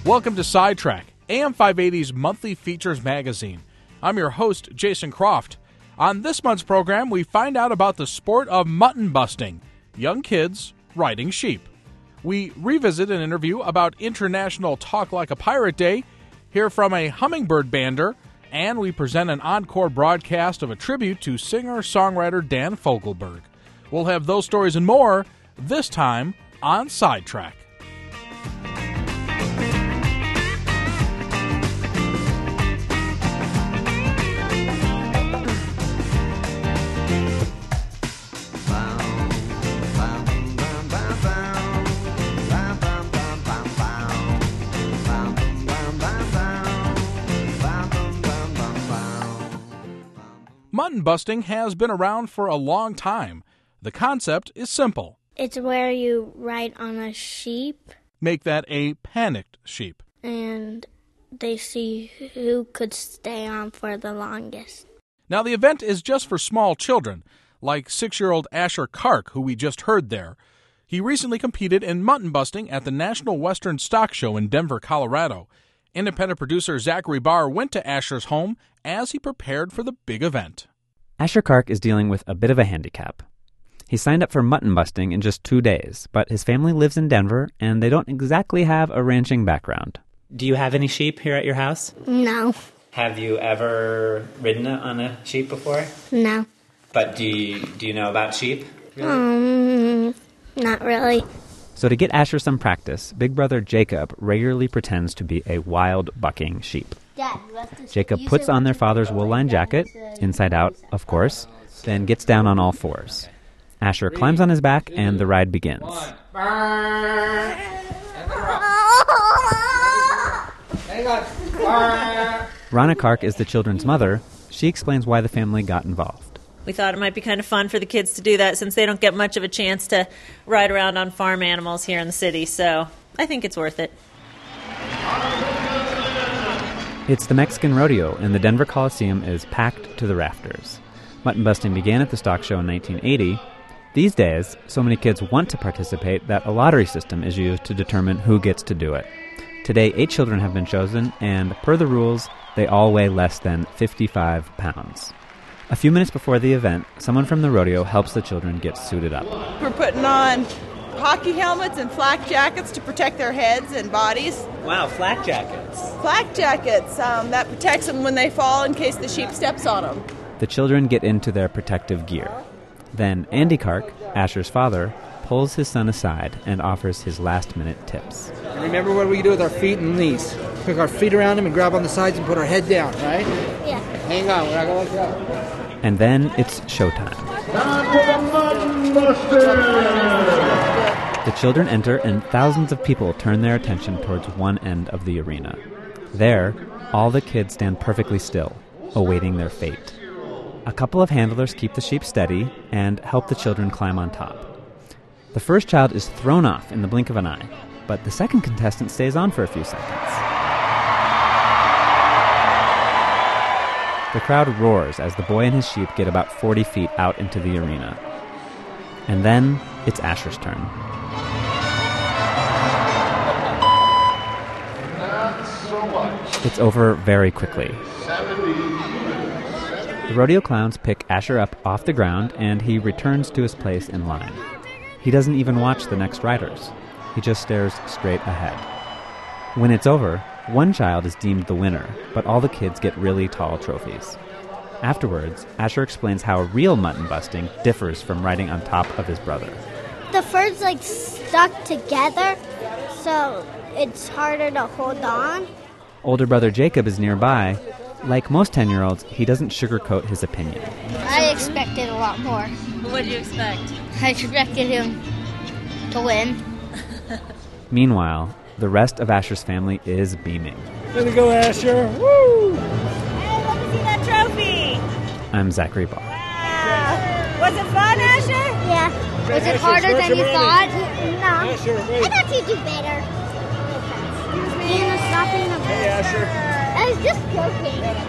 Welcome to Sidetrack, AM 580's monthly features magazine. I'm your host, Jason Croft. On this month's program, we find out about the sport of mutton busting, young kids riding sheep. We revisit an interview about International Talk Like a Pirate Day, hear from a hummingbird bander, and we present an encore broadcast of a tribute to singer-songwriter Dan Fogelberg. We'll have those stories and more this time on Sidetrack. Mutton busting has been around for a long time. The concept is simple. It's where you ride on a sheep. Make that a panicked sheep. And they see who could stay on for the longest. Now, the event is just for small children, like 6-year-old Asher Kark, who we just heard there. He recently competed in mutton busting at the National Western Stock Show in Denver, Colorado. Independent producer Zachary Barr went to Asher's home as he prepared for the big event. Asher Kark is dealing with a bit of a handicap. He signed up for mutton busting in just 2 days, but his family lives in Denver, and they don't exactly have a ranching background. Do you have any sheep here at your house? No. Have you ever ridden on a sheep before? No. But do you know about sheep? Really? Not really. So to get Asher some practice, big brother Jacob regularly pretends to be a wild bucking sheep. Dad, Jacob puts on their father's wool-lined jacket, inside out, of course, then gets down on all fours. Asher climbs on his back, and the ride begins. Rana Kark is the children's mother. She explains why the family got involved. We thought it might be kind of fun for the kids to do that since they don't get much of a chance to ride around on farm animals here in the city, so I think it's worth it. It's the Mexican rodeo, and the Denver Coliseum is packed to the rafters. Mutton busting began at the stock show in 1980. These days, so many kids want to participate that a lottery system is used to determine who gets to do it. Today, 8 children have been chosen, and per the rules, they all weigh less than 55 pounds. A few minutes before the event, someone from the rodeo helps the children get suited up. We're putting on hockey helmets and flak jackets to protect their heads and bodies. Wow, flak jackets. Flak jackets, that protects them when they fall in case the sheep steps on them. The children get into their protective gear. Then Andy Kark, Asher's father, pulls his son aside and offers his last-minute tips. Remember what we do with our feet and knees. Hook our feet around them and grab on the sides and put our head down, right? Yeah. Hang on, we're not going to let go. And then it's showtime. The children enter, and thousands of people turn their attention towards one end of the arena. There, all the kids stand perfectly still, awaiting their fate. A couple of handlers keep the sheep steady and help the children climb on top. The first child is thrown off in the blink of an eye, but the second contestant stays on for a few seconds. The crowd roars as the boy and his sheep get about 40 feet out into the arena. And then it's Asher's turn. It's over very quickly. The rodeo clowns pick Asher up off the ground, and he returns to his place in line. He doesn't even watch the next riders. He just stares straight ahead. When it's over, one child is deemed the winner, but all the kids get really tall trophies. Afterwards, Asher explains how real mutton busting differs from riding on top of his brother. The fur's stuck together, so it's harder to hold on. Older brother Jacob is nearby. Like most 10-year-olds, he doesn't sugarcoat his opinion. I expected a lot more. What did you expect? I expected him to win. Meanwhile, the rest of Asher's family is beaming. There we go, Asher. Woo! Hey, let me see that trophy! I'm Zachary Barr. Wow! Was it fun, Asher? Yeah. Was it Asher, harder stretch than him you ready. thought? No. Asher, wait. I thought you'd do better. Excuse me. Stop being a Hey, Asher. I was just joking.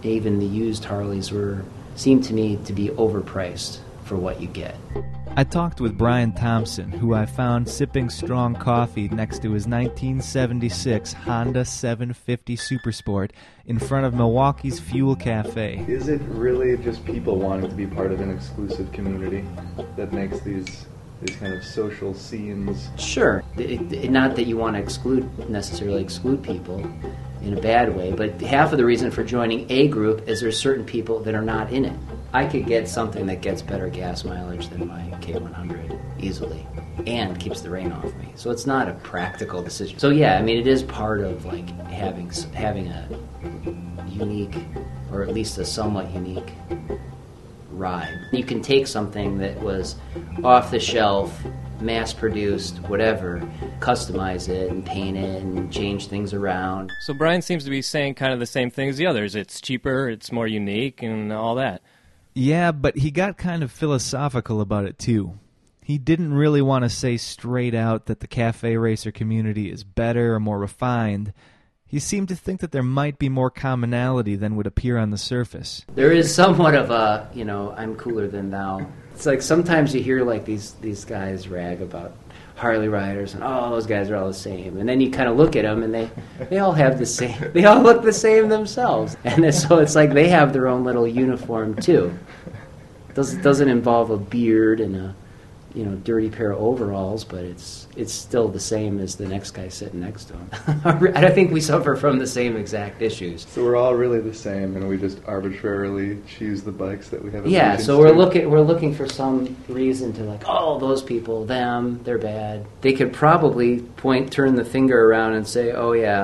Even the used Harleys seemed to me to be overpriced for what you get. I talked with Brian Thompson, who I found sipping strong coffee next to his 1976 Honda 750 Supersport in front of Milwaukee's Fuel Cafe. Is it really just people wanting to be part of an exclusive community that makes these kind of social scenes? Sure. Not that you want to necessarily exclude people in a bad way, but half of the reason for joining a group is there's certain people that are not in it. I could get something that gets better gas mileage than my K100 easily and keeps the rain off me. So it's not a practical decision. So yeah, I mean, it is part of like having a unique, or at least a somewhat unique ride. You can take something that was off the shelf, mass-produced, whatever, customize it and paint it and change things around. So Brian seems to be saying kind of the same thing as the others. It's cheaper, it's more unique, and all that. Yeah, but he got kind of philosophical about it, too. He didn't really want to say straight out that the cafe racer community is better or more refined. He seemed to think that there might be more commonality than would appear on the surface. There is somewhat of a, I'm cooler than thou. It's like sometimes you hear like these guys rag about Harley riders and those guys are all the same, and then you kind of look at them and they all have the same, they all look the same themselves, and so it's like they have their own little uniform too. Doesn't involve a beard and a dirty pair of overalls, but it's still the same as the next guy sitting next to him. I think we suffer from the same exact issues. So we're all really the same, and we just arbitrarily choose the bikes that we have. Yeah, so we're looking for some reason to like, those people, them, they're bad. They could probably turn the finger around and say,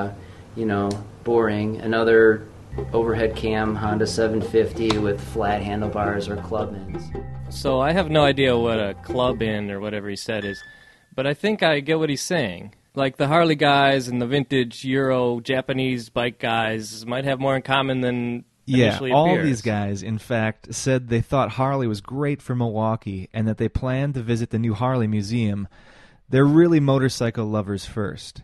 boring, another overhead cam Honda 750 with flat handlebars or Clubmans. So I have no idea what a club-in or whatever he said is, but I think I get what he's saying. Like the Harley guys and the vintage Euro Japanese bike guys might have more in common than initially all appears. These guys, in fact, said they thought Harley was great for Milwaukee and that they planned to visit the new Harley Museum. They're really motorcycle lovers first.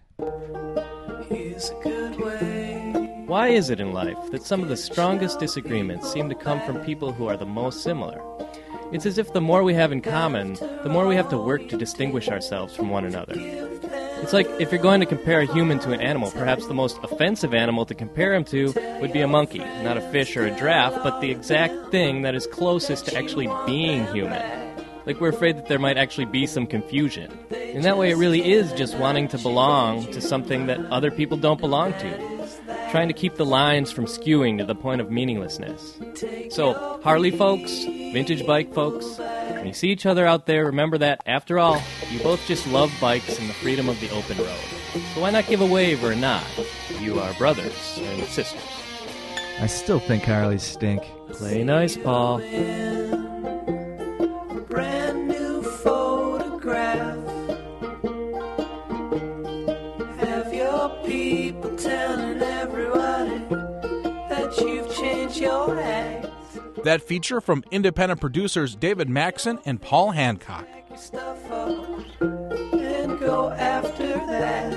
Why is it in life that some of the strongest disagreements seem to come from people who are the most similar? It's as if the more we have in common, the more we have to work to distinguish ourselves from one another. It's like if you're going to compare a human to an animal, perhaps the most offensive animal to compare him to would be a monkey, not a fish or a giraffe, but the exact thing that is closest to actually being human. Like we're afraid that there might actually be some confusion. In that way, it really is just wanting to belong to something that other people don't belong to. Trying to keep the lines from skewing to the point of meaninglessness. So, Harley folks, vintage bike folks, when you see each other out there, remember that, after all, you both just love bikes and the freedom of the open road. So why not give a wave or a nod? You are brothers and sisters. I still think Harleys stink. Play nice, Paul. Brand new photograph. Have your people telling everybody that you've changed your act. That feature from independent producers David Maxon and Paul Hancock. Stuff up and go after that.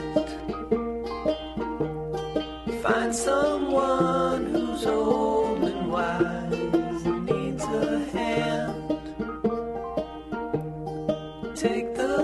Find someone who's old and wise and needs a hand. Take the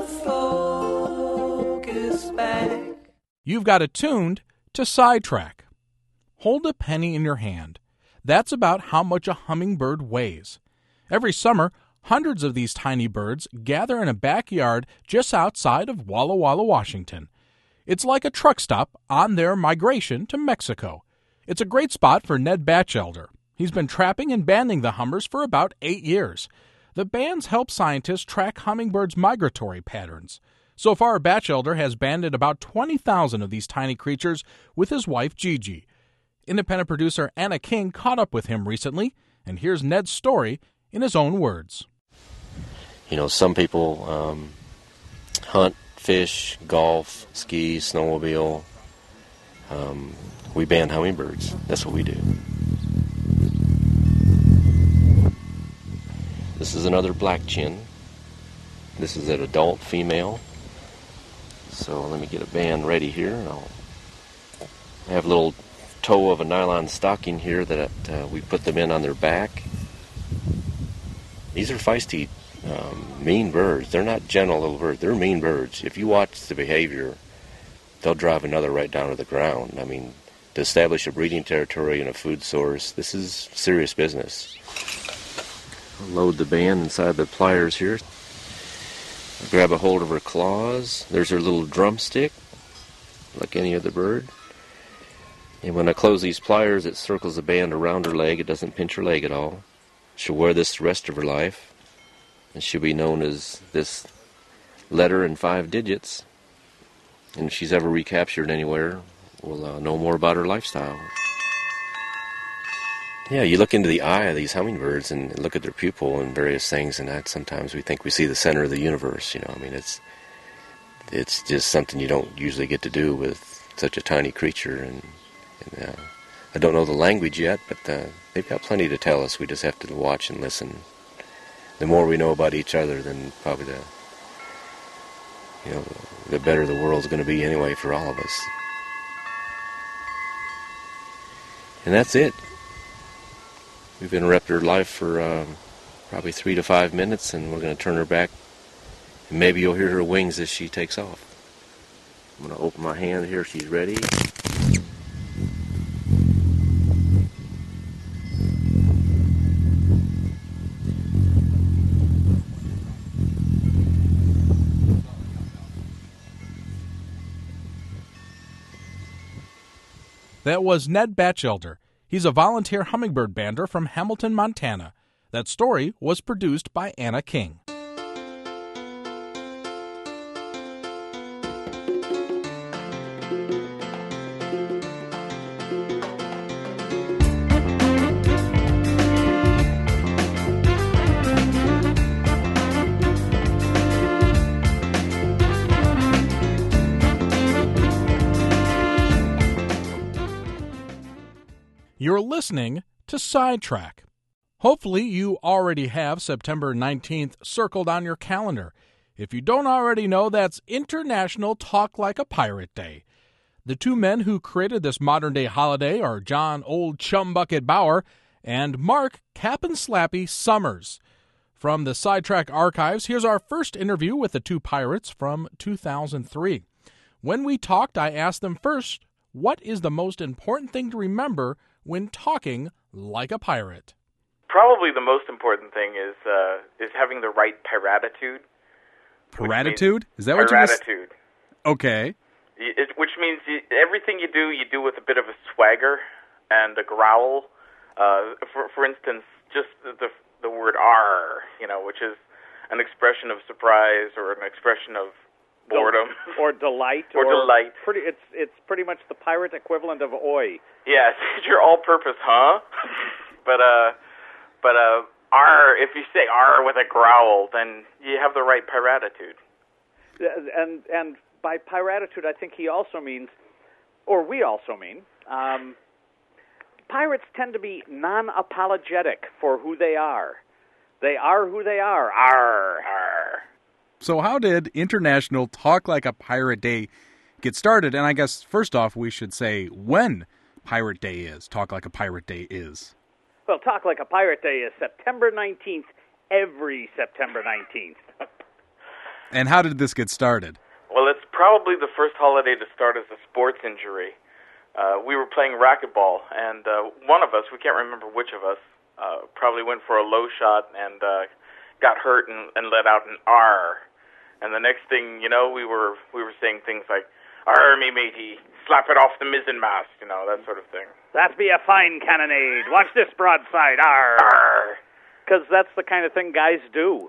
focus back. You've got it tuned to Sidetrack. Hold a penny in your hand. That's about how much a hummingbird weighs. Every summer, hundreds of these tiny birds gather in a backyard just outside of Walla Walla, Washington. It's like a truck stop on their migration to Mexico. It's a great spot for Ned Batchelder. He's been trapping and banding the hummers for about 8 years. The bands help scientists track hummingbirds' migratory patterns. So far, Batchelder has banded about 20,000 of these tiny creatures with his wife, Gigi. Independent producer Anna King caught up with him recently, and here's Ned's story in his own words. You know, some people hunt, fish, golf, ski, snowmobile. We band hummingbirds. That's what we do. This is another black chin. This is an adult female. So let me get a band ready here. I have little toe of a nylon stocking here that we put them in on their back. These are feisty, mean birds. They're not gentle little birds. They're mean birds. If you watch the behavior, they'll drive another right down to the ground. I mean, to establish a breeding territory and a food source, this is serious business. I'll load the band inside the pliers here. I'll grab a hold of her claws. There's her little drumstick, like any other bird. And when I close these pliers, it circles the band around her leg. It doesn't pinch her leg at all. She'll wear this the rest of her life, and she'll be known as this letter and 5 digits. And if she's ever recaptured anywhere, we'll know more about her lifestyle. Yeah, you look into the eye of these hummingbirds and look at their pupil and various things, and that sometimes we think we see the center of the universe. You know, I mean, it's just something you don't usually get to do with such a tiny creature. And I don't know the language yet, but they've got plenty to tell us. We just have to watch and listen. The more we know about each other, then probably the better the world's going to be anyway for all of us. And that's it. We've interrupted her life for probably 3 to 5 minutes, and we're going to turn her back. And maybe you'll hear her wings as she takes off. I'm going to open my hand here. She's ready. That was Ned Batchelder. He's a volunteer hummingbird bander from Hamilton, Montana. That story was produced by Anna King. You're listening to Sidetrack. Hopefully you already have September 19th circled on your calendar. If you don't already know, that's International Talk Like a Pirate Day. The 2 men who created this modern-day holiday are John Old Chumbucket Bauer and Mark Cap'n Slappy Summers. From the Sidetrack archives, here's our first interview with the 2 pirates from 2003. When we talked, I asked them first, what is the most important thing to remember when talking like a pirate? Probably the most important thing is having the right piratitude. Piratitude? Is that what you just... Piratitude. Okay. Which means everything you do with a bit of a swagger and a growl. For instance, just the word "arr," which is an expression of surprise or an expression of boredom or delight or delight. It's pretty much the pirate equivalent of "oi." Yes, it's your all-purpose, huh? But "arr," if you say "arr" with a growl, then you have the right piratitude. And by piratitude, I think he also means, or we also mean, pirates tend to be non-apologetic for who they are. They are who they are. Arr, arr. So how did International Talk Like a Pirate Day get started? And I guess, first off, we should say when Pirate Day is, Talk Like a Pirate Day is. Well, Talk Like a Pirate Day is September 19th, every September 19th. And how did this get started? Well, it's probably the first holiday to start as a sports injury. We were playing racquetball, and one of us, we can't remember which of us, probably went for a low shot and got hurt and let out an "arr." And the next thing you know, we were saying things like, "Arr, me matey, slap it off the mizzenmast," that sort of thing. That be a fine cannonade. Watch this broadside, arr. Because that's the kind of thing guys do.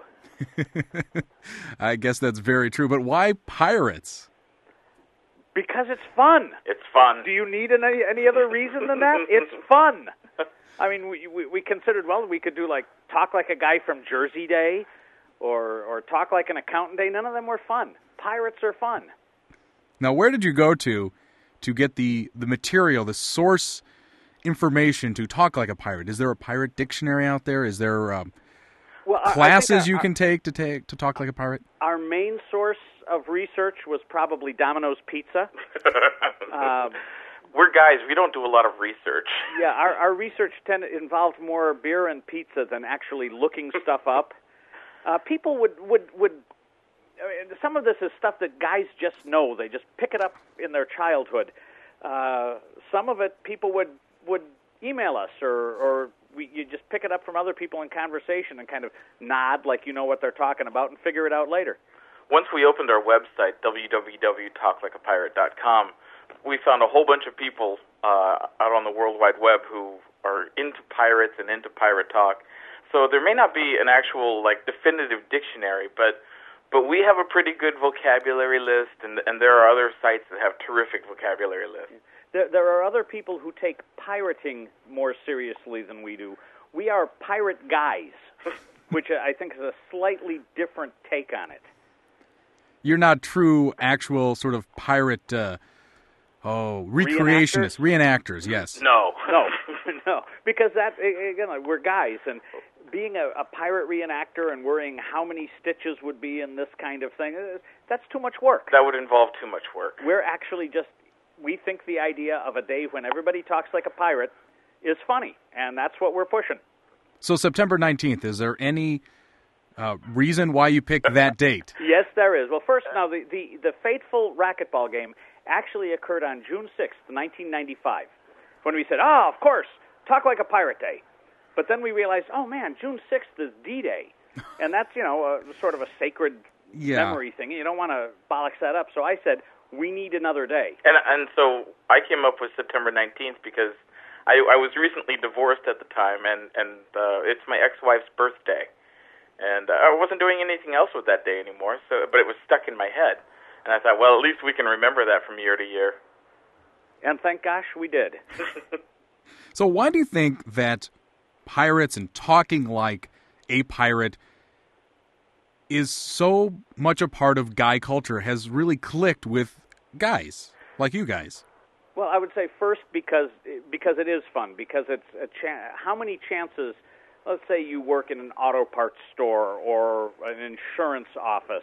I guess that's very true, but why pirates? Because it's fun. It's fun. Do you need any other reason than that? It's fun. I mean, we considered, well, we could do like Talk Like a Guy from Jersey Day or Talk Like an Accountant Day. None of them were fun. Pirates are fun. Now, where did you go to get the material, the source information to talk like a pirate? Is there a pirate dictionary out there? Is there classes you can take to talk like a pirate? Our main source of research was probably Domino's Pizza. we're guys. We don't do a lot of research. Yeah, our research involved more beer and pizza than actually looking stuff up. People would some of this is stuff that guys just know. They just pick it up in their childhood. Some of it people would email us, or you just pick it up from other people in conversation and kind of nod like you know what they're talking about and figure it out later. Once we opened our website, www.talklikeapirate.com, we found a whole bunch of people out on the World Wide Web who are into pirates and into pirate talk. So there may not be an actual definitive dictionary, but we have a pretty good vocabulary list, and there are other sites that have terrific vocabulary lists. There are other people who take pirating more seriously than we do. We are pirate guys, which I think is a slightly different take on it. You're not true, actual sort of pirate, recreationists, reenactors, yes. No. Because that, again, we're guys, and being a pirate reenactor and worrying how many stitches would be in this kind of thing, that's too much work. That would involve too much work. We're actually we think the idea of a day when everybody talks like a pirate is funny, and that's what we're pushing. So September 19th, is there any reason why you picked that date? Yes, there is. Well, first, now, the fateful racquetball game actually occurred on June 6th, 1995, when we said, of course, talk like a pirate day. But then we realized, oh, man, June 6th is D-Day. And that's, sort of a sacred memory thing. You don't want to bollocks that up. So I said, we need another day. And so I came up with September 19th because I was recently divorced at the time, and it's my ex-wife's birthday. And I wasn't doing anything else with that day anymore, but it was stuck in my head. And I thought, well, at least we can remember that from year to year. And thank gosh we did. So why do you think that pirates and talking like a pirate is so much a part of guy culture, has really clicked with guys like you guys? Well, I would say first because it is fun, because it's how many chances, let's say you work in an auto parts store or an insurance office,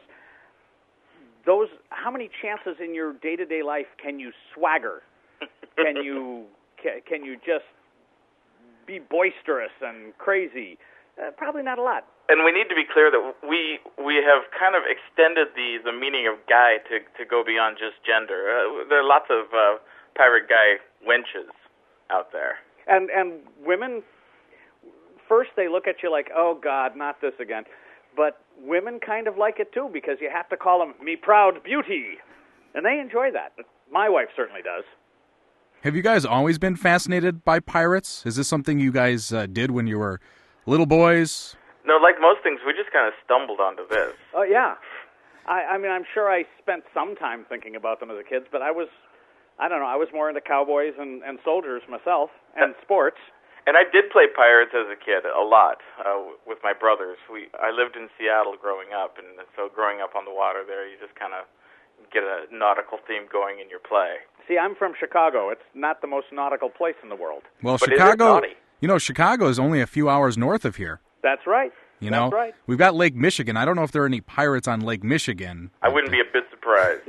how many chances in your day-to-day life can you swagger? Can you just be boisterous and crazy? Probably not a lot. And we need to be clear that we have kind of extended the meaning of guy to go beyond just gender. There are lots of pirate guy wenches out there. And women, first they look at you like, oh, God, not this again. But women kind of like it, too, because you have to call them me proud beauty. And they enjoy that. My wife certainly does. Have you guys always been fascinated by pirates? Is this something you guys did when you were little boys? No, like most things, we just kind of stumbled onto this. Oh, yeah. I mean, I'm sure I spent some time thinking about them as a kid, but I was more into cowboys and soldiers myself, and sports. And I did play pirates as a kid, a lot, with my brothers. I lived in Seattle growing up, and so growing up on the water there, you just kind of get a nautical theme going in your play. See, I'm from Chicago. It's not the most nautical place in the world. Well, but Chicago, Chicago is only a few hours north of here. That's right. That's right. We've got Lake Michigan. I don't know if there are any pirates on Lake Michigan. I wouldn't be a bit surprised.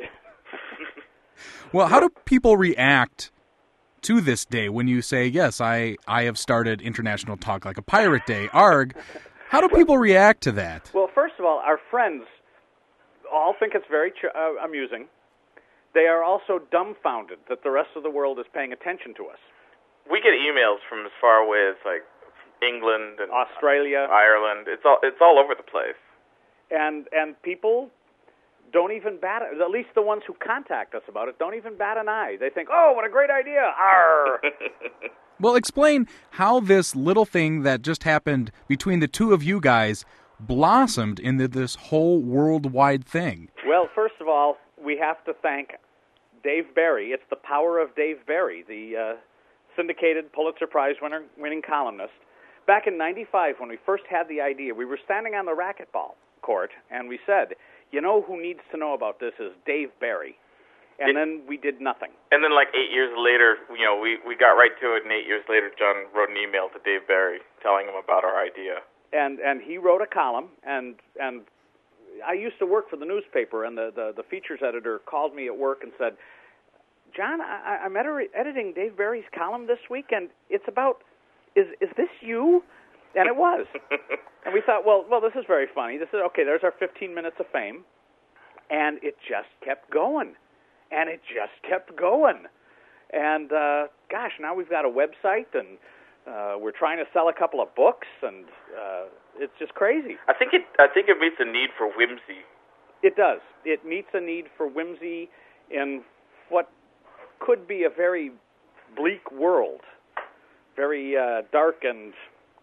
Well, how do people react to this day when you say, yes, I have started International Talk Like a Pirate Day, ARG? How do people react to that? Well, first of all, our friends all think it's very amusing. They are also dumbfounded that the rest of the world is paying attention to us. We get emails from as far away as like England and Australia, Ireland. It's all over the place. And people don't even bat, at least the ones who contact us about it, don't even bat an eye. They think, oh, what a great idea. Arr! Well, explain how this little thing that just happened between the two of you guys blossomed into this whole worldwide thing. Well, first of all, we have to thank Dave Barry. It's the power of Dave Barry, the syndicated Pulitzer Prize-winning columnist. Back in 95, when we first had the idea, we were standing on the racquetball court, and we said, you know who needs to know about this is Dave Barry. And then we did nothing. And then like 8 years later, we got right to it, and 8 years later, John wrote an email to Dave Barry telling him about our idea. And he wrote a column, and I used to work for the newspaper, and the features editor called me at work and said, John, I'm editing Dave Barry's column this week, and it's about, is this you? And it was. And we thought, well, this is very funny. This is, okay, there's our 15 minutes of fame. And it just kept going. And it just kept going. And, gosh, now we've got a website, and we're trying to sell a couple of books, and it's just crazy. I think it meets a need for whimsy. It does. It meets a need for whimsy in what could be a very bleak world, very dark and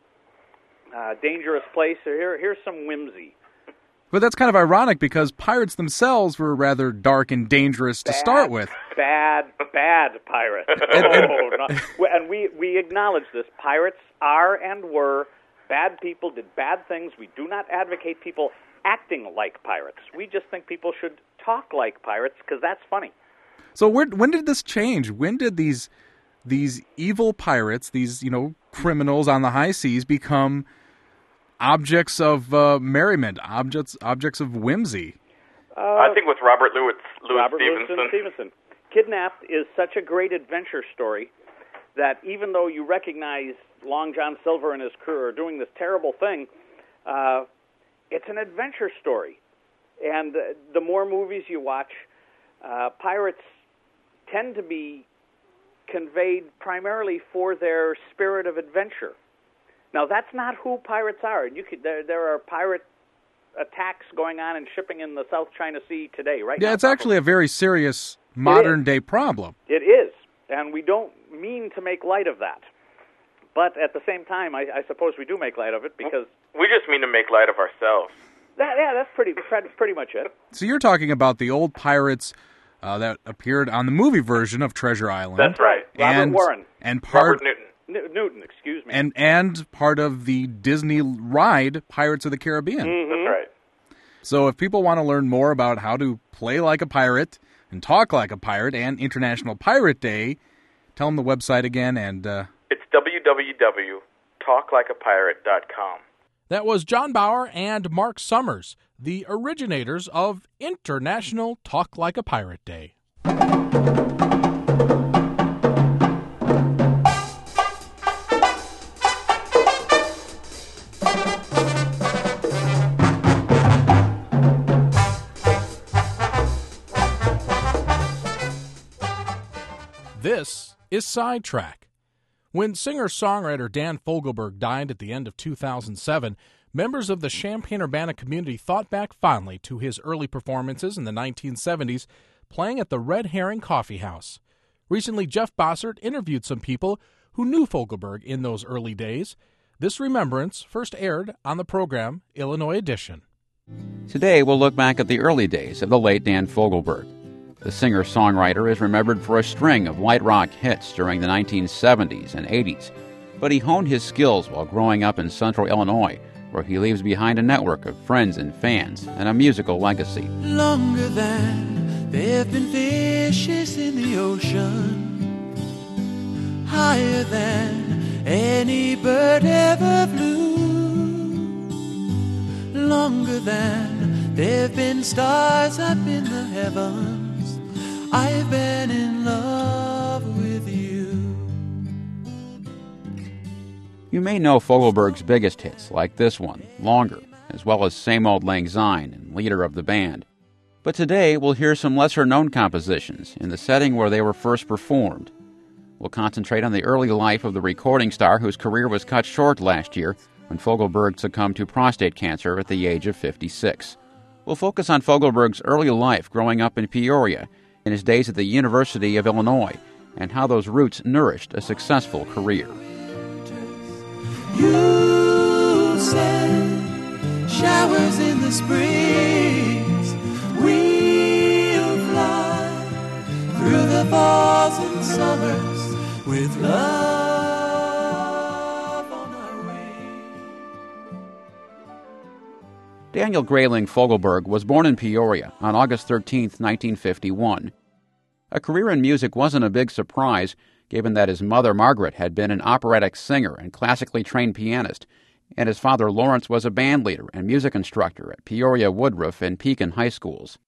dangerous place. Here's some whimsy. But that's kind of ironic because pirates themselves were rather dark and dangerous to start with. Bad pirates. And we acknowledge this. Pirates are and were bad people, did bad things. We do not advocate people acting like pirates. We just think people should talk like pirates because that's funny. So when did this change? When did these evil pirates, these criminals on the high seas, become objects of merriment, objects of whimsy? I think with Robert Louis Stevenson. Kidnapped is such a great adventure story that even though you recognize Long John Silver and his crew are doing this terrible thing, it's an adventure story. And the more movies you watch, pirates tend to be conveyed primarily for their spirit of adventure. Now, that's not who pirates are. There are pirate attacks going on and shipping in the South China Sea today, right? Yeah, it's actually a very serious modern-day problem. It is, and we don't mean to make light of that. But at the same time, I suppose we do make light of it because... We just mean to make light of ourselves. That's pretty much it. So you're talking about the old pirates that appeared on the movie version of Treasure Island. That's right. Robert Warren. And Robert Newton. Newton, excuse me. And part of the Disney ride, Pirates of the Caribbean. Mm-hmm. That's right. So if people want to learn more about how to play like a pirate and talk like a pirate and International Pirate Day, tell them the website again. And it's www.talklikeapirate.com. That was John Bauer and Mark Summers, the originators of International Talk Like a Pirate Day. This is Sidetrack. When singer-songwriter Dan Fogelberg died at the end of 2007, members of the Champaign-Urbana community thought back fondly to his early performances in the 1970s, playing at the Red Herring Coffee House. Recently, Jeff Bossert interviewed some people who knew Fogelberg in those early days. This remembrance first aired on the program Illinois Edition. Today, we'll look back at the early days of the late Dan Fogelberg. The singer-songwriter is remembered for a string of light rock hits during the 1970s and 80s, but he honed his skills while growing up in central Illinois, where he leaves behind a network of friends and fans and a musical legacy. Longer than there have been fishes in the ocean, higher than any bird ever flew, longer than there have been stars up in the heavens. I've been in love with you. You may know Fogelberg's biggest hits, like this one, Longer, as well as Same Old Lang Syne and Leader of the Band. But today, we'll hear some lesser-known compositions in the setting where they were first performed. We'll concentrate on the early life of the recording star whose career was cut short last year when Fogelberg succumbed to prostate cancer at the age of 56. We'll focus on Fogelberg's early life growing up in Peoria, in his days at the University of Illinois, and how those roots nourished a successful career. You said showers in the springs, we'll fly through the falls and summers with love on our way. Daniel Grayling Fogelberg was born in Peoria on August 13, 1951. A career in music wasn't a big surprise, given that his mother, Margaret, had been an operatic singer and classically trained pianist, and his father, Lawrence, was a band leader and music instructor at Peoria, Woodruff, and Pekin high schools.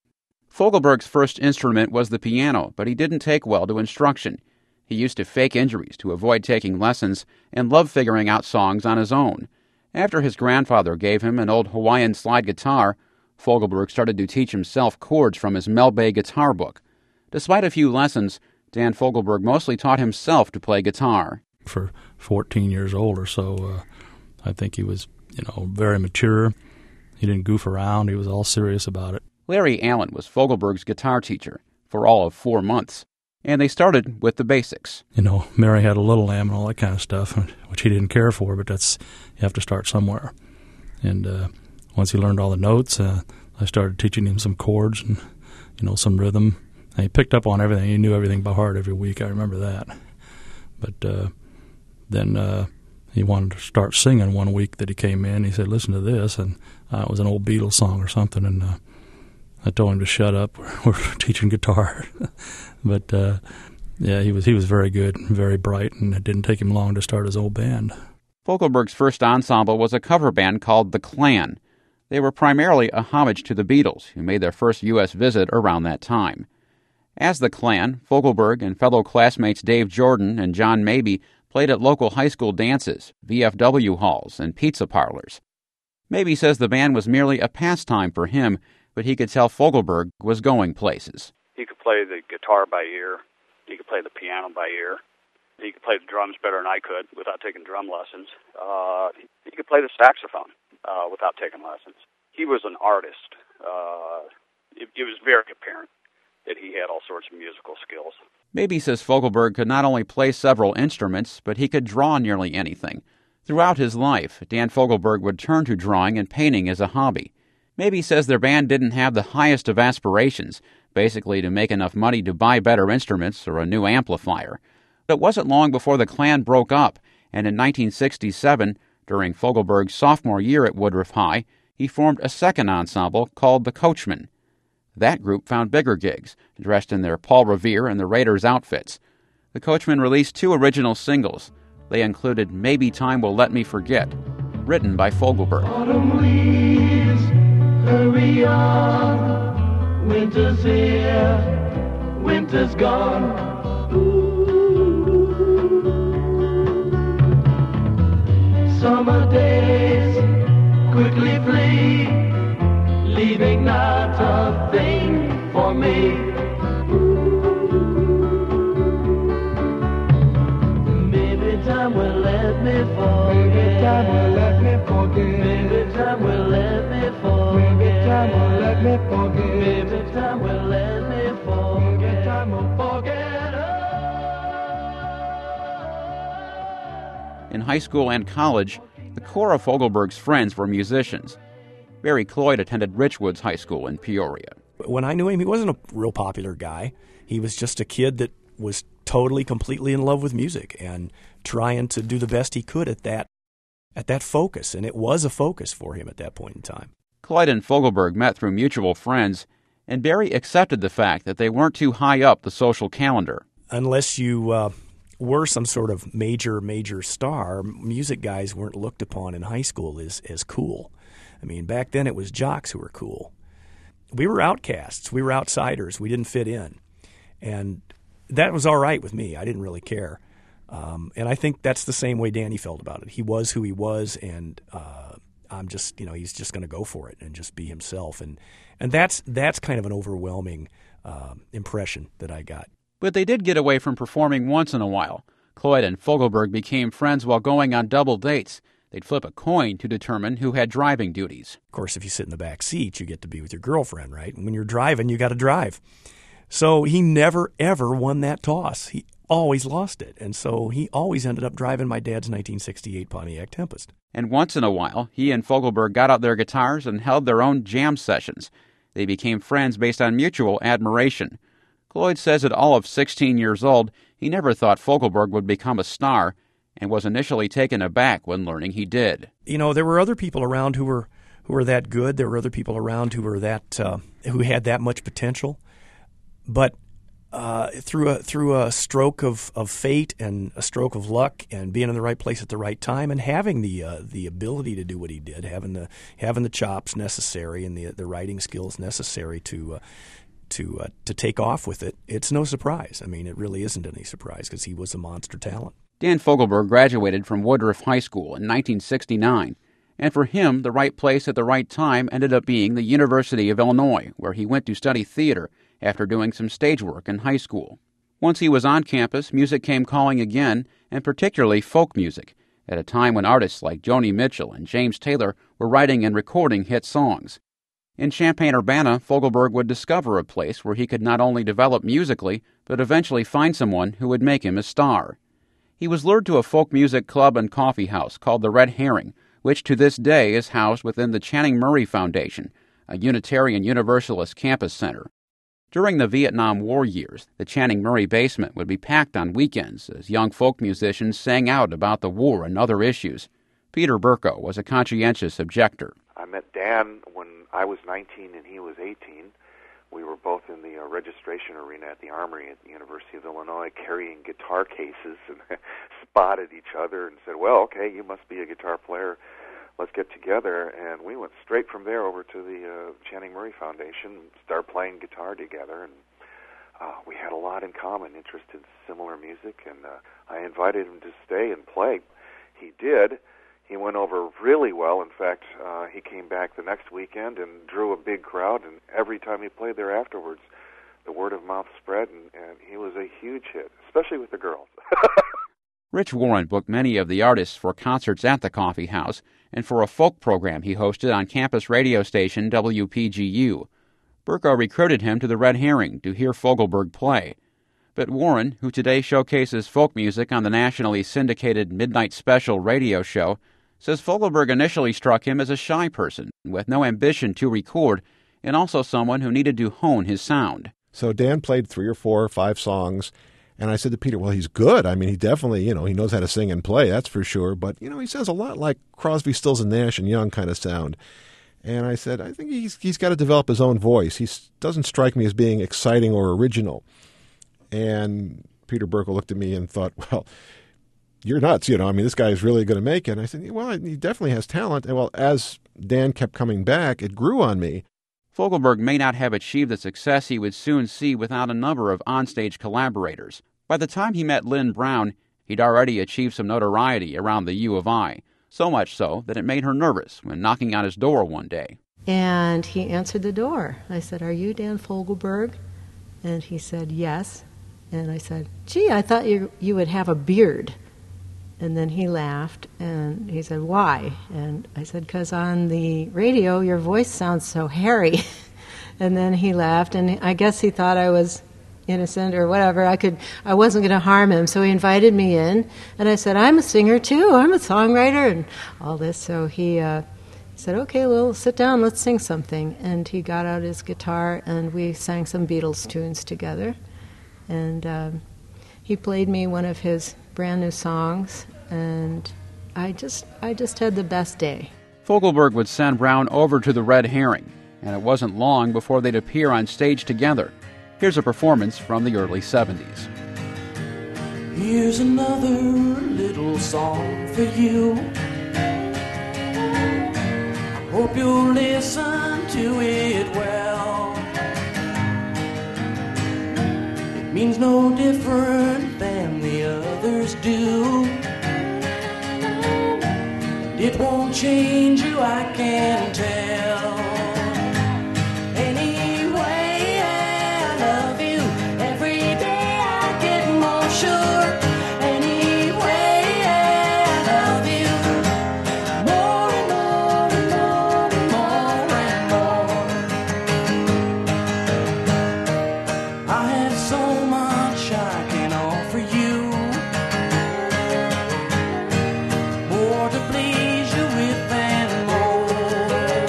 Fogelberg's first instrument was the piano, but he didn't take well to instruction. He used to fake injuries to avoid taking lessons and loved figuring out songs on his own. After his grandfather gave him an old Hawaiian slide guitar, Fogelberg started to teach himself chords from his Mel Bay guitar book. Despite a few lessons, Dan Fogelberg mostly taught himself to play guitar. For 14 years old or so, I think he was, very mature. He didn't goof around. He was all serious about it. Larry Allen was Fogelberg's guitar teacher for all of 4 months, and they started with the basics. Mary had a little lamb and all that kind of stuff, which he didn't care for, but you have to start somewhere. And once he learned all the notes, I started teaching him some chords and, some rhythm. And he picked up on everything. He knew everything by heart every week. I remember that. But then he wanted to start singing one week that he came in. He said, "Listen to this." And it was an old Beatles song or something. And I told him to shut up. We're teaching guitar. But, he was very good and very bright, and it didn't take him long to start his old band. Fogelberg's first ensemble was a cover band called The Clan. They were primarily a homage to the Beatles, who made their first U.S. visit around that time. As The Clan, Fogelberg and fellow classmates Dave Jordan and John Mabie played at local high school dances, VFW halls, and pizza parlors. Mabie says the band was merely a pastime for him, but he could tell Fogelberg was going places. He could play the guitar by ear. He could play the piano by ear. He could play the drums better than I could without taking drum lessons. He could play the saxophone without taking lessons. He was an artist. It was very apparent that he had all sorts of musical skills. Mabie says Fogelberg could not only play several instruments, but he could draw nearly anything. Throughout his life, Dan Fogelberg would turn to drawing and painting as a hobby. Mabie says their band didn't have the highest of aspirations, basically to make enough money to buy better instruments or a new amplifier. But it wasn't long before the Clan broke up, and in 1967, during Fogelberg's sophomore year at Woodruff High, he formed a second ensemble called the Coachmen. That group found bigger gigs, dressed in their Paul Revere and the Raiders outfits. The Coachmen released 2 original singles. They included Maybe Time Will Let Me Forget, written by Fogelberg. Autumn leaves, hurry on. Winter's here, winter's gone. Summer days quickly flee, leaving not a thing for me. Maybe time will let me forget. Maybe time will let me forget. Maybe time will let me forget. Maybe time will let me forget. Maybe time will let me forget. Maybe time will forget. In high school and college, the core of Fogelberg's friends were musicians. Barry Cloyd attended Richwoods High School in Peoria. When I knew him, he wasn't a real popular guy. He was just a kid that was totally, completely in love with music and trying to do the best he could at that focus. And it was a focus for him at that point in time. Cloyd and Fogelberg met through mutual friends, and Barry accepted the fact that they weren't too high up the social calendar. Unless you were some sort of major star, music guys weren't looked upon in high school as cool. I mean, back then it was jocks who were cool. We were outcasts. We were outsiders. We didn't fit in. And that was all right with me. I didn't really care. And I think that's the same way Danny felt about it. He was who he was, and I'm just, he's just going to go for it and just be himself. And that's kind of an overwhelming impression that I got. But they did get away from performing once in a while. Cloyd and Fogelberg became friends while going on double dates. They'd flip a coin to determine who had driving duties. Of course, if you sit in the back seat, you get to be with your girlfriend, right? And when you're driving, you got to drive. So he never, ever won that toss. He always lost it. And so he always ended up driving my dad's 1968 Pontiac Tempest. And once in a while, he and Fogelberg got out their guitars and held their own jam sessions. They became friends based on mutual admiration. Cloyd says at all of 16 years old, he never thought Fogelberg would become a star, and was initially taken aback when learning he did. There were other people around who were that good. There were other people around who were who had that much potential. But through a stroke of fate and a stroke of luck and being in the right place at the right time and having the ability to do what he did, having the chops necessary and the writing skills necessary to to take off with it, it's no surprise. I mean, it really isn't any surprise because he was a monster talent. Dan Fogelberg graduated from Woodruff High School in 1969, and for him, the right place at the right time ended up being the University of Illinois, where he went to study theater after doing some stage work in high school. Once he was on campus, music came calling again, and particularly folk music, at a time when artists like Joni Mitchell and James Taylor were writing and recording hit songs. In Champaign-Urbana, Fogelberg would discover a place where he could not only develop musically, but eventually find someone who would make him a star. He was lured to a folk music club and coffee house called the Red Herring, which to this day is housed within the Channing Murray Foundation, a Unitarian Universalist campus center. During the Vietnam War years, the Channing Murray basement would be packed on weekends as young folk musicians sang out about the war and other issues. Peter Burko was a conscientious objector. I met Dan when I was 19 and he was 18. We were both in the registration arena at the Armory at the University of Illinois carrying guitar cases and spotted each other and said, well, okay, you must be a guitar player. Let's get together. And we went straight from there over to the Channing Murray Foundation, started playing guitar together, and we had a lot in common, interest in similar music, and I invited him to stay and play. He did. He went over really well. In fact, he came back the next weekend and drew a big crowd, and every time he played there afterwards, the word of mouth spread, and he was a huge hit, especially with the girls. Rich Warren booked many of the artists for concerts at the coffee house and for a folk program he hosted on campus radio station WPGU. Burko recruited him to the Red Herring to hear Fogelberg play. But Warren, who today showcases folk music on the nationally syndicated Midnight Special radio show, says Fogelberg initially struck him as a shy person with no ambition to record and also someone who needed to hone his sound. So Dan played 3 or 4 or 5 songs, and I said to Peter, well, he's good. I mean, he definitely, he knows how to sing and play, that's for sure. But, he sounds a lot like Crosby, Stills, and Nash and Young kind of sound. And I said, I think he's got to develop his own voice. He doesn't strike me as being exciting or original. And Peter Burko looked at me and thought, well, you're nuts, this guy is really going to make it. And I said, well, he definitely has talent. And well, as Dan kept coming back, it grew on me. Fogelberg may not have achieved the success he would soon see without a number of onstage collaborators. By the time he met Lynn Brown, he'd already achieved some notoriety around the U of I, so much so that it made her nervous when knocking on his door one day. And he answered the door. I said, are you Dan Fogelberg? And he said, yes. And I said, gee, I thought you would have a beard. And then he laughed, and he said, why? And I said, because on the radio, your voice sounds so hairy. And then he laughed, and I guess he thought I was innocent or whatever. I wasn't going to harm him, so he invited me in. And I said, I'm a singer, too. I'm a songwriter, and all this. So he said, okay, well, sit down, let's sing something. And he got out his guitar, and we sang some Beatles tunes together. And he played me one of his brand new songs, and I just had the best day. Fogelberg would send Brown over to the Red Herring, and it wasn't long before they'd appear on stage together. Here's a performance from the early 70s. Here's another little song for you. Hope you'll listen to it well. It means no different than the others do. It won't change you, I can tell. Anyway, I love you. Every day I get more sure. Anyway, I love you. More and more and more and more and more. I have so much I can offer you. More to please you with and more.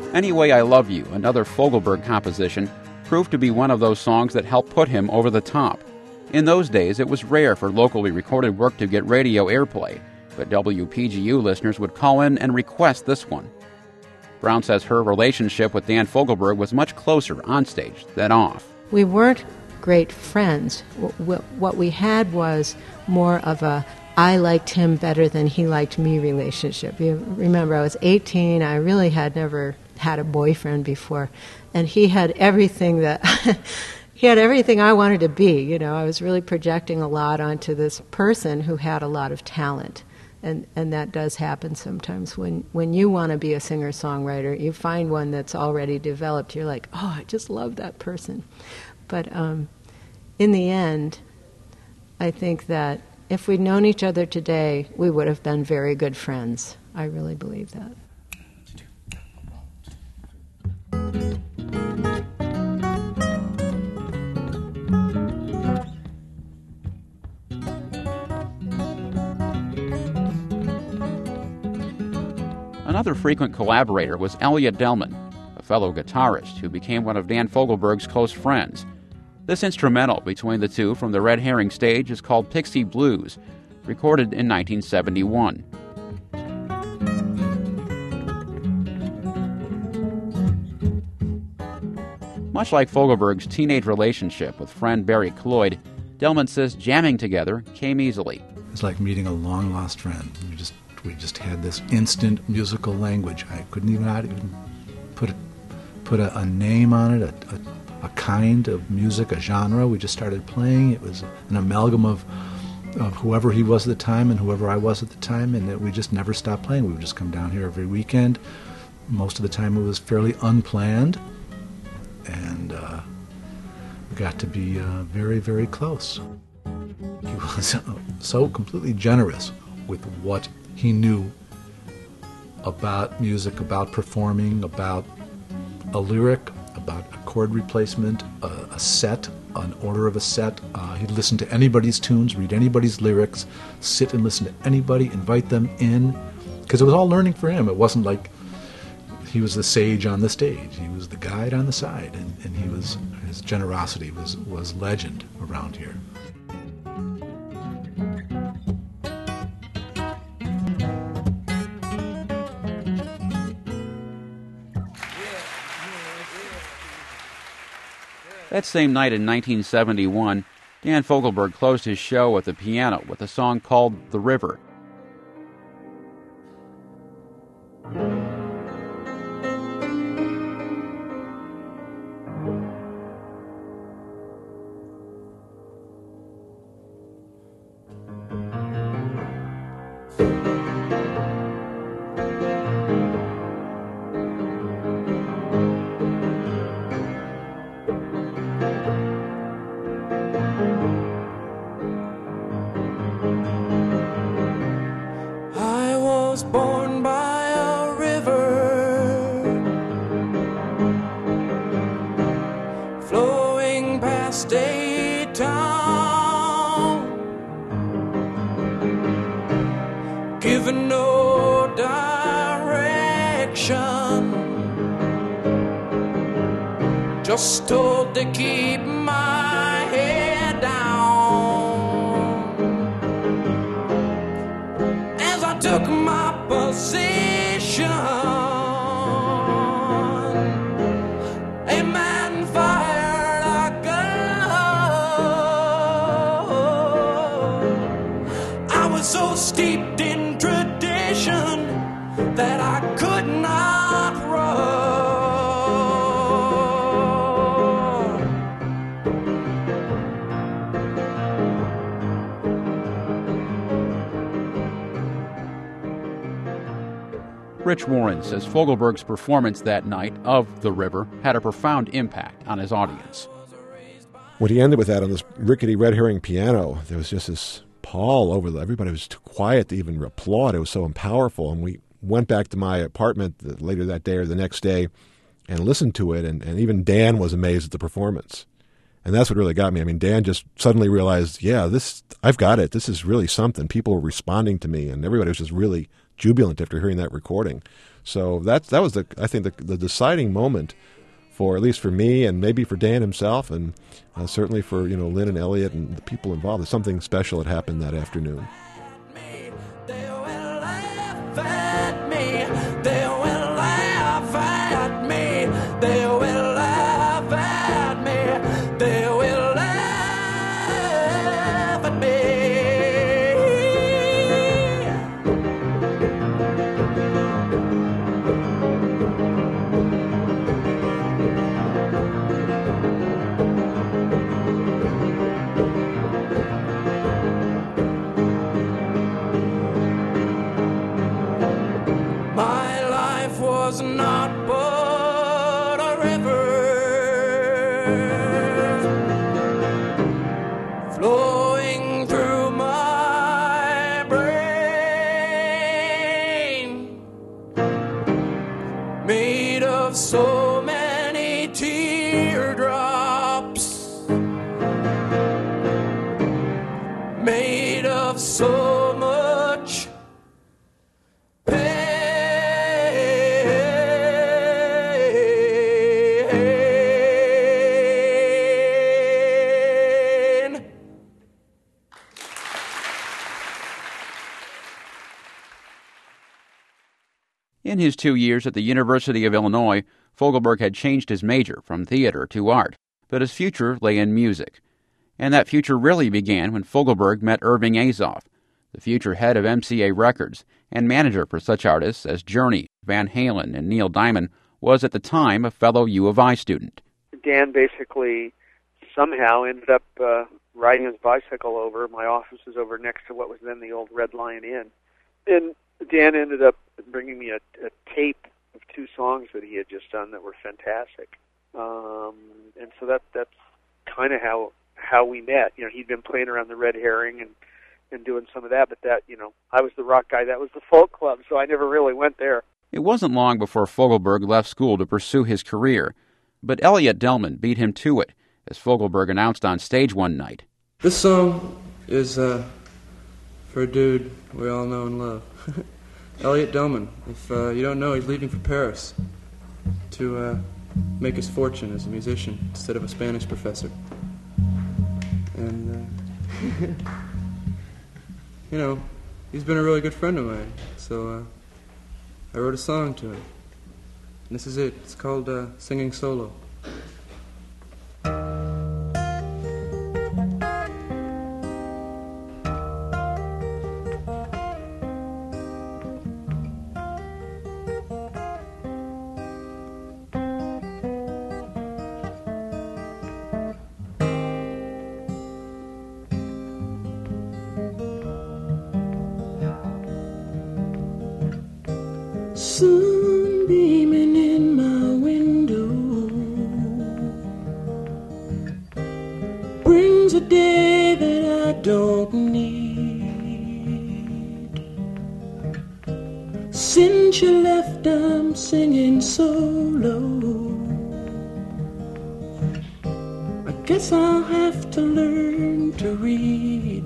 Anyway I Love You, another Fogelberg composition, proved to be one of those songs that helped put him over the top. In those days, it was rare for locally recorded work to get radio airplay, but WPGU listeners would call in and request this one. Brown says her relationship with Dan Fogelberg was much closer onstage than off. We weren't great friends. What we had was more of a I liked him better than he liked me relationship. You remember, I was 18. I really had never had a boyfriend before, and he had everything that he had everything I wanted to be. You know, I was really projecting a lot onto this person who had a lot of talent, and that does happen sometimes when you want to be a singer-songwriter. You find one that's already developed. You're like, oh, I just love that person. But in the end, I think that if we'd known each other today, we would have been very good friends. I really believe that. Another frequent collaborator was Elliot Delman, a fellow guitarist who became one of Dan Fogelberg's close friends. This instrumental between the two from the Red Herring stage is called Pixie Blues, recorded in 1971. Much like Fogelberg's teenage relationship with friend Barry Cloyd, Delman says jamming together came easily. It's like meeting a long-lost friend. We just had this instant musical language. I couldn't even put a name on it, a kind of music, a genre. We just started playing. It was an amalgam of whoever he was at the time and whoever I was at the time, and we just never stopped playing. We would just come down here every weekend. Most of the time it was fairly unplanned, and we got to be very, very close. He was so completely generous with what he knew about music, about performing, about a lyric, about a chord replacement, a set, an order of a set. He'd listen to anybody's tunes, read anybody's lyrics, sit and listen to anybody, invite them in, because it was all learning for him. It wasn't like he was the sage on the stage. He was the guide on the side, and his generosity was legend around here. That same night in 1971, Dan Fogelberg closed his show at the piano with a song called The River. Born by a river flowing past a town, given no direction, just told to keep my head down as I took my position. A man fired a gun. I was so steeped in tradition that I could not run. Rich Warren says Fogelberg's performance that night of The River had a profound impact on his audience. When he ended with that on this rickety red herring piano, there was just this pall over everybody was too quiet to even applaud. It was so powerful. And we went back to my apartment later that day or the next day and listened to it, and even Dan was amazed at the performance. And that's what really got me. I mean, Dan just suddenly realized, yeah, I've got it. This is really something. People were responding to me, and everybody was just really jubilant after hearing that recording. So that was I think the deciding moment for, at least for me, and maybe for Dan himself, and certainly for Lynn and Elliot and the people involved. There's something special that happened that afternoon. Was not but a river flowing through my brain, made of so many teardrops, made of so much pain. In his 2 years at the University of Illinois, Fogelberg had changed his major from theater to art, but his future lay in music. And that future really began when Fogelberg met Irving Azoff, the future head of MCA Records and manager for such artists as Journey, Van Halen, and Neil Diamond, was at the time a fellow U of I student. Dan basically somehow ended up riding his bicycle over. My office was over next to what was then the old Red Lion Inn. And Dan ended up bringing me a tape of 2 songs that he had just done that were fantastic. And so that's kind of how we met. He'd been playing around the Red Herring and doing some of that, but I was the rock guy, that was the folk club, so I never really went there. It wasn't long before Fogelberg left school to pursue his career, but Elliot Delman beat him to it, as Fogelberg announced on stage one night. This song is for a dude we all know and love. Elliot Delman. If you don't know, he's leaving for Paris to make his fortune as a musician instead of a Spanish professor. And, he's been a really good friend of mine, so I wrote a song to him. And this is it. It's called Singing Solo. Sun beaming in my window brings a day that I don't need. Since you left, I'm singing solo. I guess I'll have to learn to read.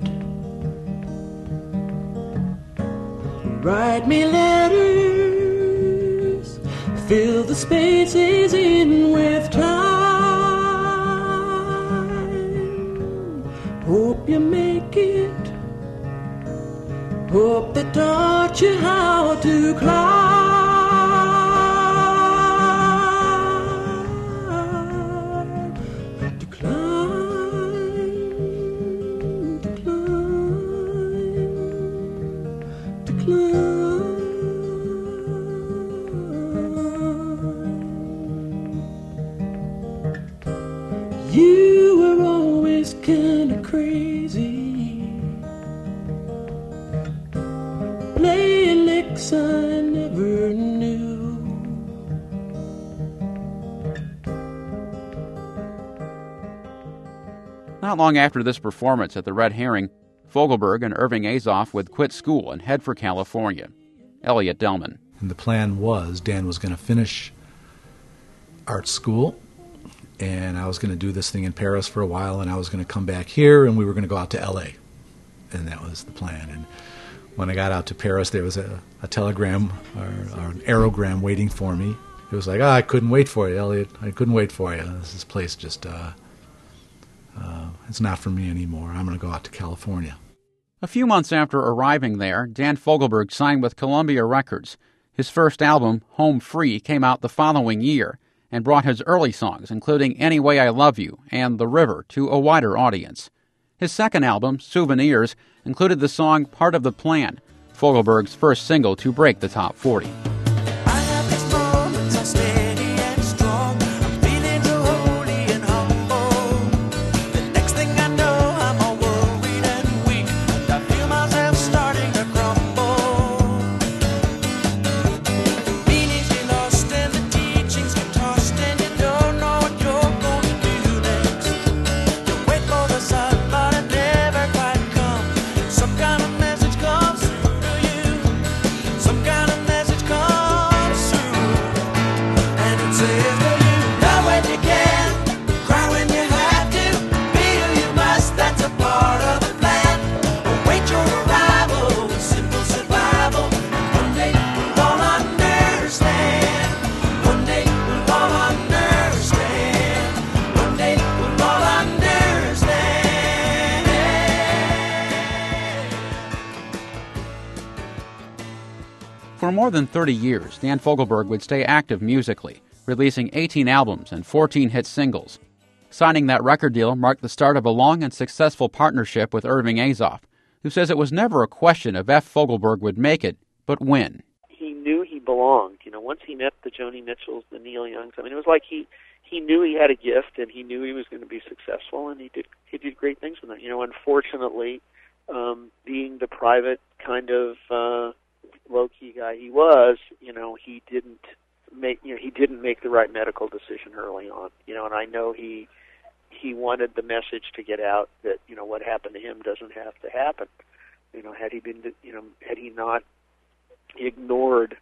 Write me letters, fill the spaces in with time. Hope you make it. Hope they taught you how to climb. To climb, to climb, to climb. You were always kinda crazy, playing licks I never knew. Not long after this performance at the Red Herring, Fogelberg and Irving Azoff would quit school and head for California. Elliot Delman. And the plan was Dan was going to finish art school, and I was going to do this thing in Paris for a while, and I was going to come back here, and we were going to go out to L.A., and that was the plan. And when I got out to Paris, there was a telegram or an aerogram waiting for me. It was like, I couldn't wait for you, Elliot. I couldn't wait for you. This place just, it's not for me anymore. I'm going to go out to California. A few months after arriving there, Dan Fogelberg signed with Columbia Records. His first album, Home Free, came out the following year and brought his early songs, including Any Way I Love You and The River, to a wider audience. His second album, Souvenirs, included the song Part of the Plan, Fogelberg's first single to break the top 40. For more than 30 years, Dan Fogelberg would stay active musically, releasing 18 albums and 14 hit singles. Signing that record deal marked the start of a long and successful partnership with Irving Azoff, who says it was never a question of if Fogelberg would make it, but when. He knew he belonged. Once he met the Joni Mitchells, the Neil Youngs, it was like he knew he had a gift, and he knew he was going to be successful, and he did great things with it. Unfortunately, being the private kind of low-key guy he was, he didn't make the right medical decision early on. And I know he wanted the message to get out that what happened to him doesn't have to happen. Had he not ignored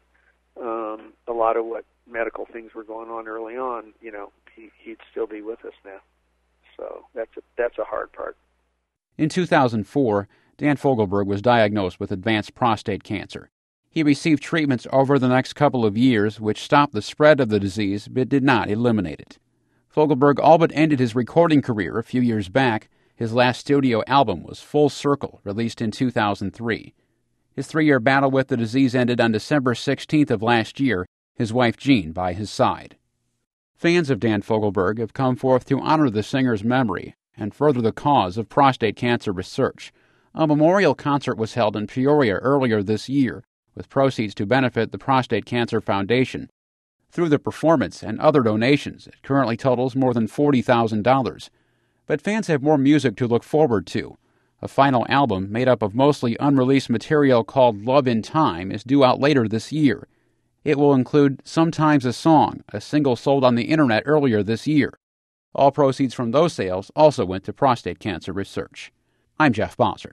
a lot of what medical things were going on early on, he'd still be with us now. So that's a hard part. In 2004, Dan Fogelberg was diagnosed with advanced prostate cancer. He received treatments over the next couple of years which stopped the spread of the disease but did not eliminate it. Fogelberg all but ended his recording career a few years back. His last studio album was Full Circle, released in 2003. His 3-year battle with the disease ended on December 16th of last year, his wife Jean by his side. Fans of Dan Fogelberg have come forth to honor the singer's memory and further the cause of prostate cancer research. A memorial concert was held in Peoria earlier this year, with proceeds to benefit the Prostate Cancer Foundation. Through the performance and other donations, it currently totals more than $40,000. But fans have more music to look forward to. A final album made up of mostly unreleased material called Love in Time is due out later this year. It will include Sometimes a Song, a single sold on the internet earlier this year. All proceeds from those sales also went to prostate cancer research. I'm Jeff Bossert.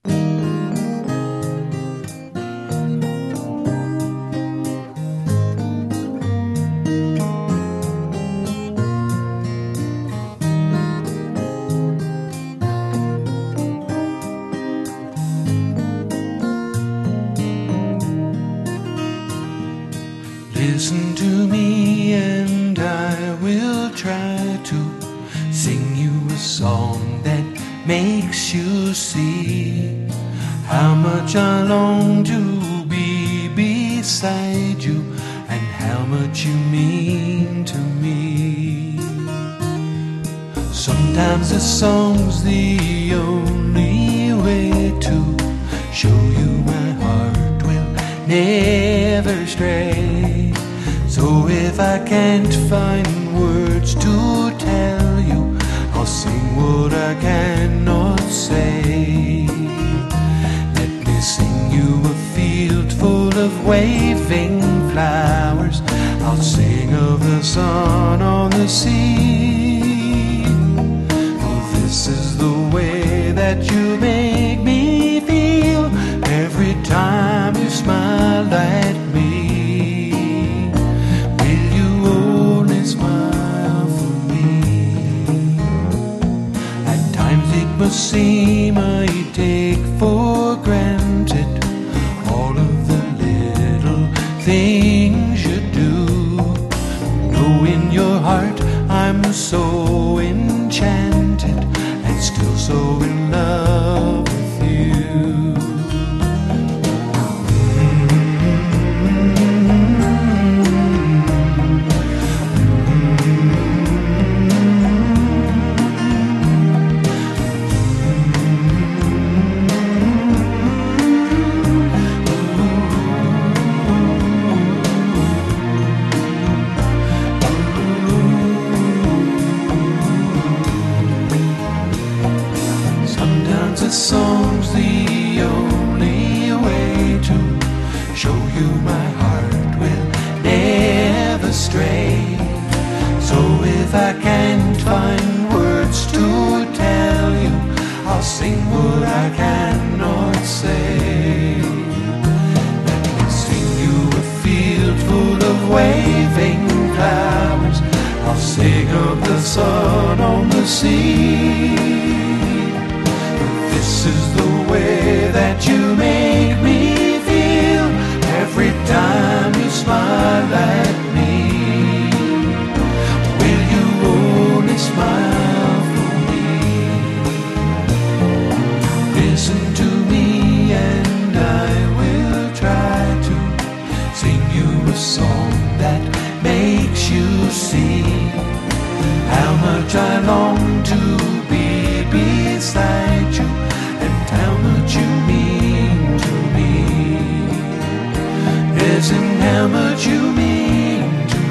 Listen to me and I will try to sing you a song that makes you see how much I long to be beside you and how much you mean to me. Sometimes a song's the only way to show you my heart will never stray. So if I can't find words to tell you, I'll sing what I cannot say. Let me sing you a field full of waving flowers. I'll sing of the sun on the sea. Oh, this is the way that you make me feel every time you smile at me. Must seem I take for granted so enchanted and still so in love with you. The song's the only way to show you my heart will never stray. So if I can't find words to tell you, I'll sing what I cannot say. Let me sing you a field full of waving flowers. I'll sing of the sun on the sea. This is the way that you make me feel every time you smile at me. Will you only smile for me? Listen to me and I will try to sing you a song that makes you see how much I long to be beside you. How much you mean to me. Yes, and how much you mean to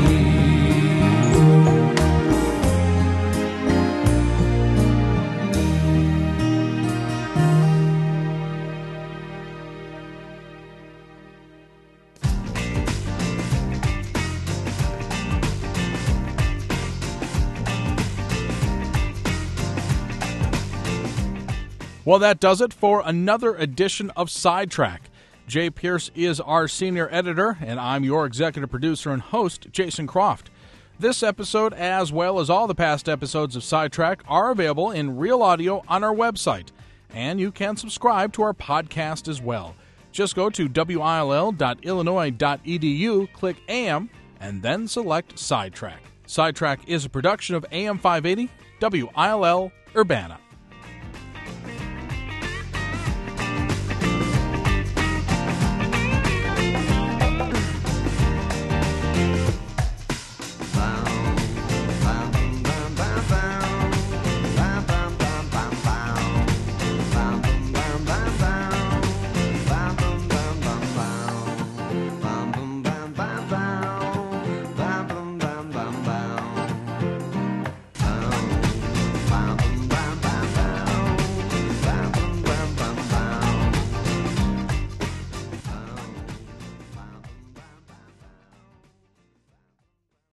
Well, that does it for another edition of Sidetrack. Jay Pierce is our senior editor, and I'm your executive producer and host, Jason Croft. This episode, as well as all the past episodes of Sidetrack, are available in real audio on our website, and you can subscribe to our podcast as well. Just go to will.illinois.edu, click AM, and then select Sidetrack. Sidetrack is a production of AM 580, WILL Urbana.